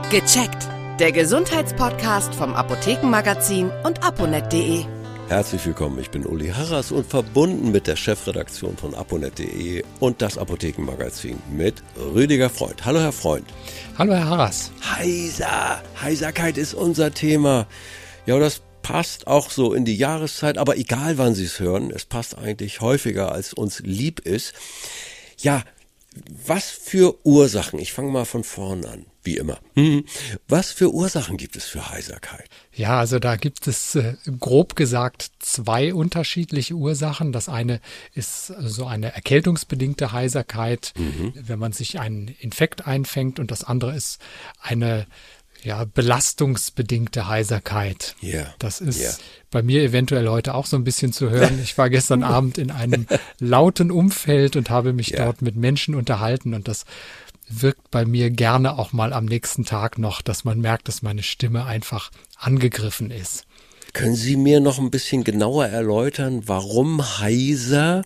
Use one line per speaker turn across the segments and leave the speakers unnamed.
Gecheckt. Der Gesundheitspodcast vom Apothekenmagazin und aponet.de.
Herzlich willkommen, ich bin Uli Harras und verbunden mit der Chefredaktion von aponet.de und das Apothekenmagazin mit Rüdiger Freund. Hallo Herr Freund.
Hallo Herr Harras.
Heiserkeit ist unser Thema. Ja, das passt auch so in die Jahreszeit, aber egal wann Sie es hören, es passt eigentlich häufiger, als uns lieb ist. Ja, was für Ursachen, ich fange mal von vorn an, wie immer. Was für Ursachen gibt es für Heiserkeit?
Ja, also da gibt es grob gesagt zwei unterschiedliche Ursachen. Das eine ist so eine erkältungsbedingte Heiserkeit, wenn man sich einen Infekt einfängt, und das andere ist eine belastungsbedingte Heiserkeit.
Yeah.
Das ist bei mir eventuell heute auch so ein bisschen zu hören. Ich war gestern Abend in einem lauten Umfeld und habe mich dort mit Menschen unterhalten, und das wirkt bei mir gerne auch mal am nächsten Tag noch, dass man merkt, dass meine Stimme einfach angegriffen ist.
Können Sie mir noch ein bisschen genauer erläutern, warum heiser?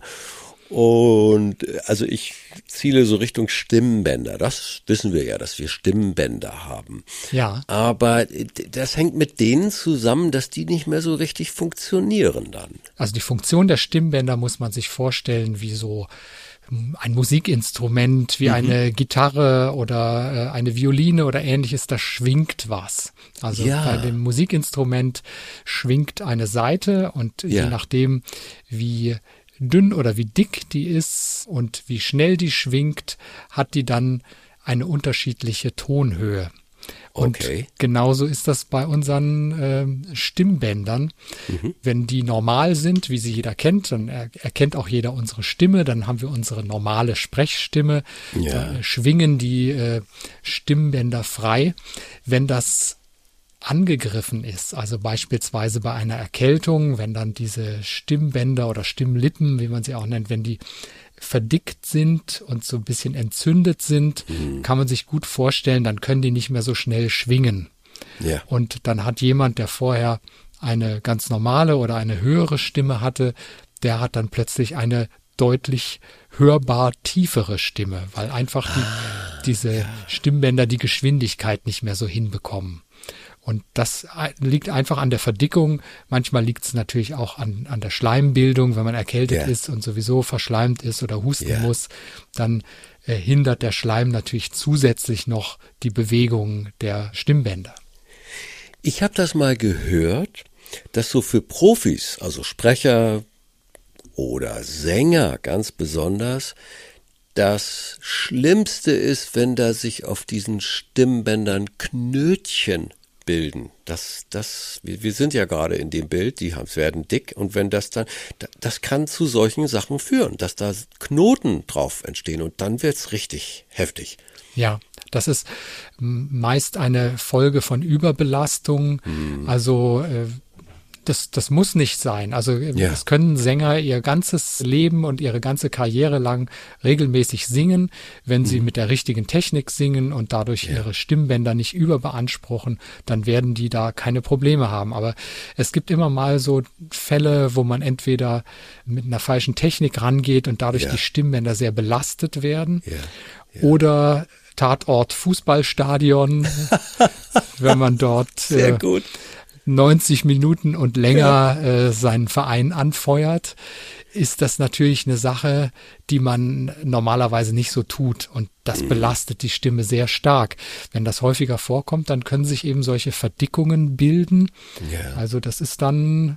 Und also ich ziele so Richtung Stimmbänder. Das wissen wir ja, dass wir Stimmbänder haben.
Ja.
Aber das hängt mit denen zusammen, dass die nicht mehr so richtig funktionieren dann.
Also die Funktion der Stimmbänder muss man sich vorstellen wie so ein Musikinstrument, wie eine Gitarre oder eine Violine oder ähnliches, da schwingt was. Also bei dem Musikinstrument schwingt eine Saite, und je nachdem, wie dünn oder wie dick die ist und wie schnell die schwingt, hat die dann eine unterschiedliche Tonhöhe. Und genauso ist das bei unseren Stimmbändern. Wenn die normal sind, wie sie jeder kennt, dann erkennt auch jeder unsere Stimme, dann haben wir unsere normale Sprechstimme, da schwingen die Stimmbänder frei. Wenn das angegriffen ist, also beispielsweise bei einer Erkältung, wenn dann diese Stimmbänder oder Stimmlippen, wie man sie auch nennt, wenn die verdickt sind und so ein bisschen entzündet sind, kann man sich gut vorstellen, dann können die nicht mehr so schnell schwingen. Ja. Und dann hat jemand, der vorher eine ganz normale oder eine höhere Stimme hatte, der hat dann plötzlich eine deutlich hörbar tiefere Stimme, weil einfach diese Stimmbänder die Geschwindigkeit nicht mehr so hinbekommen. Und das liegt einfach an der Verdickung. Manchmal liegt es natürlich auch an der Schleimbildung, wenn man erkältet ist und sowieso verschleimt ist oder husten muss, dann hindert der Schleim natürlich zusätzlich noch die Bewegung der Stimmbänder.
Ich habe das mal gehört, dass so für Profis, also Sprecher oder Sänger ganz besonders, das Schlimmste ist, wenn da sich auf diesen Stimmbändern Knötchen bilden. Wir sind ja gerade in dem Bild, die werden dick, und wenn das kann zu solchen Sachen führen, dass da Knoten drauf entstehen, und dann wird's richtig heftig.
Ja, das ist meist eine Folge von Überbelastung, also das muss nicht sein. Also es können Sänger ihr ganzes Leben und ihre ganze Karriere lang regelmäßig singen, wenn sie mit der richtigen Technik singen und dadurch ihre Stimmbänder nicht überbeanspruchen, dann werden die da keine Probleme haben. Aber es gibt immer mal so Fälle, wo man entweder mit einer falschen Technik rangeht und dadurch die Stimmbänder sehr belastet werden, oder Tatort Fußballstadion, wenn man dort
sehr gut
90 Minuten und länger seinen Verein anfeuert, ist das natürlich eine Sache, die man normalerweise nicht so tut, und das belastet die Stimme sehr stark. Wenn das häufiger vorkommt, dann können sich eben solche Verdickungen bilden. Also das ist dann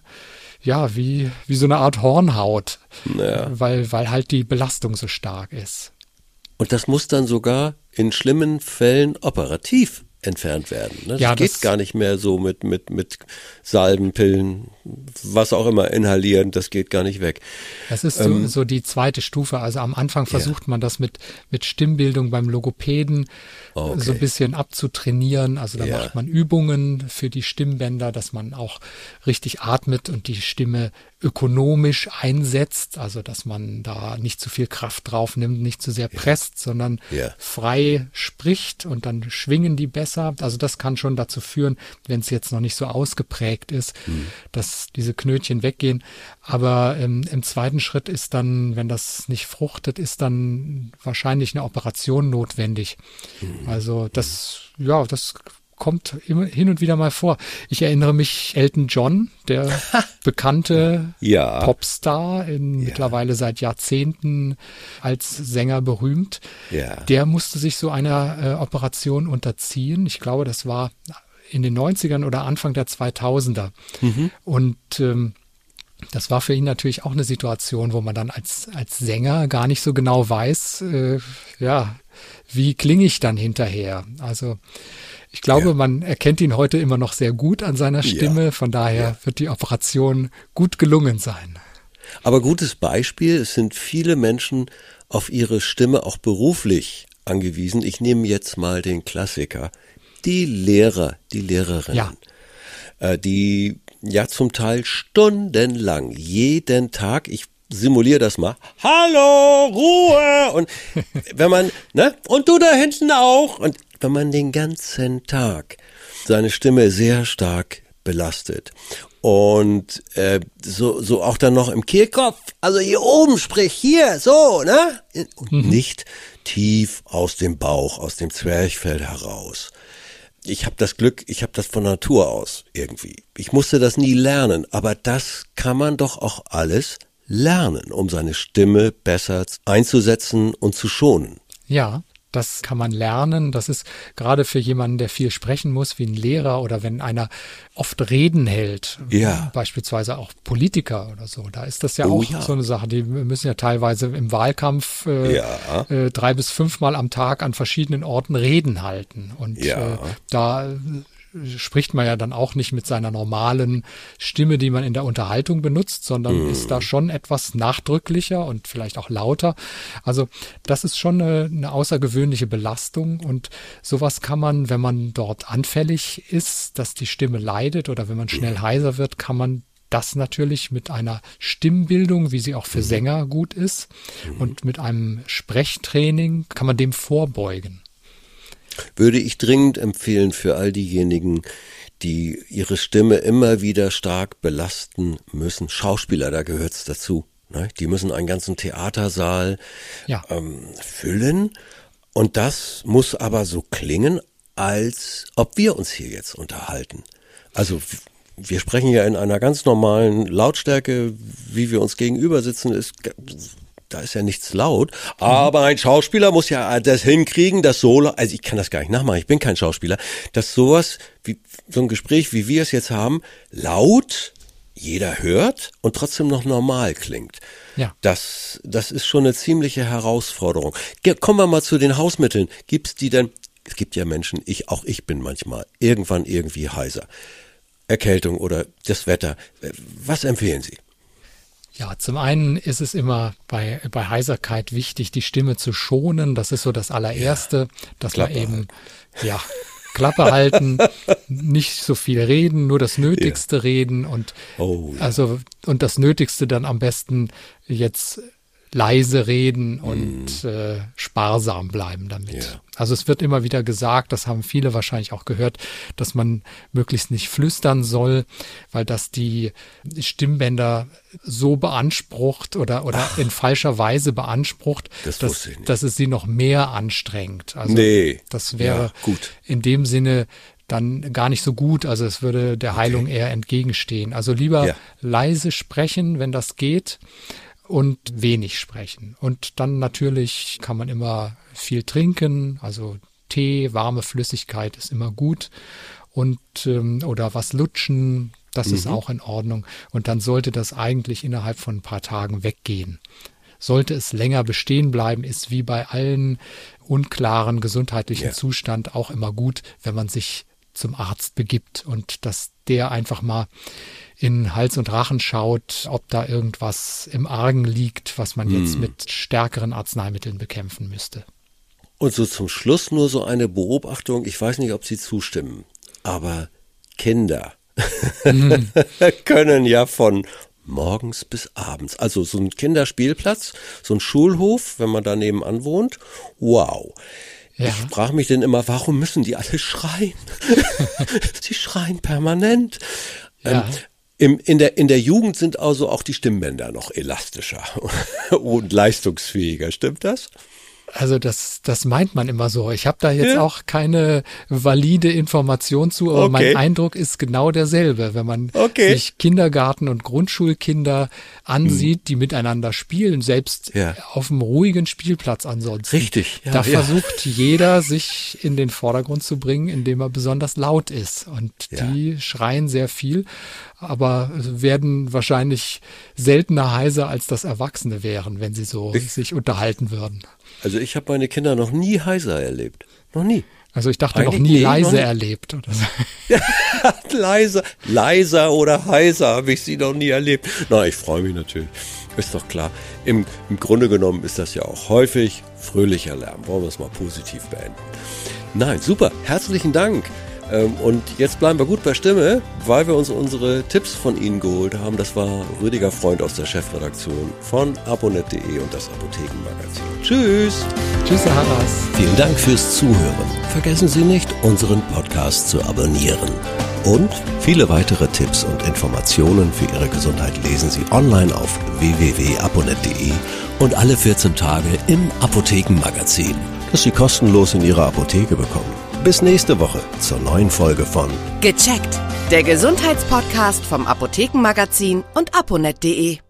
wie so eine Art Hornhaut, weil halt die Belastung so stark ist.
Und das muss dann sogar in schlimmen Fällen operativ entfernt werden. Ne? Das geht gar nicht mehr so mit Salben, Pillen, was auch immer inhalieren, das geht gar nicht weg.
Das ist so die zweite Stufe. Also am Anfang versucht man das mit Stimmbildung beim Logopäden so ein bisschen abzutrainieren. Also da macht man Übungen für die Stimmbänder, dass man auch richtig atmet und die Stimme ökonomisch einsetzt, also dass man da nicht zu viel Kraft drauf nimmt, nicht zu sehr presst, sondern frei spricht, und dann schwingen die besser. Also das kann schon dazu führen, wenn es jetzt noch nicht so ausgeprägt ist, dass dass diese Knötchen weggehen. Aber im zweiten Schritt ist dann, wenn das nicht fruchtet, ist dann wahrscheinlich eine Operation notwendig. Also das kommt immer hin und wieder mal vor. Ich erinnere mich, Elton John, der bekannte Popstar, mittlerweile seit Jahrzehnten als Sänger berühmt, der musste sich so einer Operation unterziehen. Ich glaube, das war in den 90ern oder Anfang der 2000er. Und das war für ihn natürlich auch eine Situation, wo man dann als Sänger gar nicht so genau weiß, wie klinge ich dann hinterher. Also ich glaube, man erkennt ihn heute immer noch sehr gut an seiner Stimme. Von daher wird die Operation gut gelungen sein.
Aber gutes Beispiel, es sind viele Menschen auf ihre Stimme auch beruflich angewiesen. Ich nehme jetzt mal den Klassiker. Die Lehrer, die Lehrerinnen, die zum Teil stundenlang, jeden Tag, ich simuliere das mal, hallo, Ruhe, und wenn man, und du da hinten auch, und wenn man den ganzen Tag seine Stimme sehr stark belastet und so auch dann noch im Kehlkopf, also hier oben, sprich hier, so, und nicht tief aus dem Bauch, aus dem Zwerchfell heraus. Ich habe das Glück, ich habe das von Natur aus irgendwie. Ich musste das nie lernen, aber das kann man doch auch alles lernen, um seine Stimme besser einzusetzen und zu schonen.
Ja, das kann man lernen. Das ist gerade für jemanden, der viel sprechen muss, wie ein Lehrer oder wenn einer oft Reden hält, beispielsweise auch Politiker oder so. Da ist das ja auch so eine Sache. Die müssen ja teilweise im Wahlkampf 3 bis 5 Mal am Tag an verschiedenen Orten Reden halten. Und da spricht man ja dann auch nicht mit seiner normalen Stimme, die man in der Unterhaltung benutzt, sondern ist da schon etwas nachdrücklicher und vielleicht auch lauter. Also das ist schon eine außergewöhnliche Belastung und sowas kann man, wenn man dort anfällig ist, dass die Stimme leidet oder wenn man schnell heiser wird, kann man das natürlich mit einer Stimmbildung, wie sie auch für Sänger gut ist, und mit einem Sprechtraining kann man dem vorbeugen.
Würde ich dringend empfehlen für all diejenigen, die ihre Stimme immer wieder stark belasten müssen. Schauspieler, da gehört's dazu. Ne? Die müssen einen ganzen Theatersaal füllen. Und das muss aber so klingen, als ob wir uns hier jetzt unterhalten. Also wir sprechen ja in einer ganz normalen Lautstärke, wie wir uns gegenüber sitzen, da ist ja nichts laut, aber ein Schauspieler muss ja das hinkriegen, das so, also ich kann das gar nicht nachmachen, ich bin kein Schauspieler, dass sowas, wie so ein Gespräch, wie wir es jetzt haben, laut, jeder hört und trotzdem noch normal klingt.
Ja.
Das ist schon eine ziemliche Herausforderung. Kommen wir mal zu den Hausmitteln. Gibt's die denn? Es gibt ja Menschen, auch ich bin manchmal irgendwann irgendwie heiser. Erkältung oder das Wetter. Was empfehlen Sie?
Ja, zum einen ist es immer bei Heiserkeit wichtig, die Stimme zu schonen. Das ist so das allererste, dass
Klappe
man eben, Klappe halten, nicht so viel reden, nur das Nötigste reden und und das Nötigste dann am besten jetzt leise reden und sparsam bleiben damit.
Ja.
Also es wird immer wieder gesagt, das haben viele wahrscheinlich auch gehört, dass man möglichst nicht flüstern soll, weil das die Stimmbänder so beansprucht oder in falscher Weise beansprucht, dass es sie noch mehr anstrengt. Also das wäre in dem Sinne dann gar nicht so gut. Also es würde der Heilung eher entgegenstehen. Also lieber leise sprechen, wenn das geht, und wenig sprechen. Und dann natürlich kann man immer viel trinken, also Tee, warme Flüssigkeit ist immer gut und oder was lutschen, das ist auch in Ordnung. Und dann sollte das eigentlich innerhalb von ein paar Tagen weggehen. Sollte es länger bestehen bleiben, ist wie bei allen unklaren gesundheitlichen Zustand auch immer gut, wenn man sich zum Arzt begibt und dass der einfach mal in Hals und Rachen schaut, ob da irgendwas im Argen liegt, was man jetzt mit stärkeren Arzneimitteln bekämpfen müsste.
Und so zum Schluss nur so eine Beobachtung, ich weiß nicht, ob Sie zustimmen, aber Kinder können ja von morgens bis abends, also so ein Kinderspielplatz, so ein Schulhof, wenn man da nebenan wohnt, wow. Ja. Ich frage mich denn immer, warum müssen die alle schreien? Sie schreien permanent.
Ja.
In der Jugend sind also auch die Stimmbänder noch elastischer und leistungsfähiger, stimmt das?
Also das meint man immer so. Ich habe da jetzt auch keine valide Information zu, aber mein Eindruck ist genau derselbe. Wenn man sich Kindergarten- und Grundschulkinder ansieht, die miteinander spielen, selbst auf einem ruhigen Spielplatz ansonsten.
Richtig. Ja,
da versucht jeder, sich in den Vordergrund zu bringen, indem er besonders laut ist. Und die schreien sehr viel, aber werden wahrscheinlich seltener heiser, als das Erwachsene wären, wenn sie so sich unterhalten würden.
Also ich habe meine Kinder noch nie heiser erlebt. Noch nie.
Also ich dachte noch nie leise erlebt. Oder so.
Ja, leiser oder heiser habe ich sie noch nie erlebt. Na, ich freue mich natürlich. Ist doch klar. Im Grunde genommen ist das ja auch häufig fröhlicher Lärm. Wollen wir es mal positiv beenden. Nein, super. Herzlichen Dank. Und jetzt bleiben wir gut bei Stimme, weil wir uns unsere Tipps von Ihnen geholt haben. Das war Rüdiger Freund aus der Chefredaktion von aponet.de und das Apothekenmagazin. Tschüss.
Tschüss, Herr Harras.
Vielen Dank fürs Zuhören. Vergessen Sie nicht, unseren Podcast zu abonnieren. Und viele weitere Tipps und Informationen für Ihre Gesundheit lesen Sie online auf www.aponet.de und alle 14 Tage im Apothekenmagazin, das Sie kostenlos in Ihrer Apotheke bekommen. Bis nächste Woche zur neuen Folge von
Gecheckt, der Gesundheitspodcast vom Apothekenmagazin und aponet.de.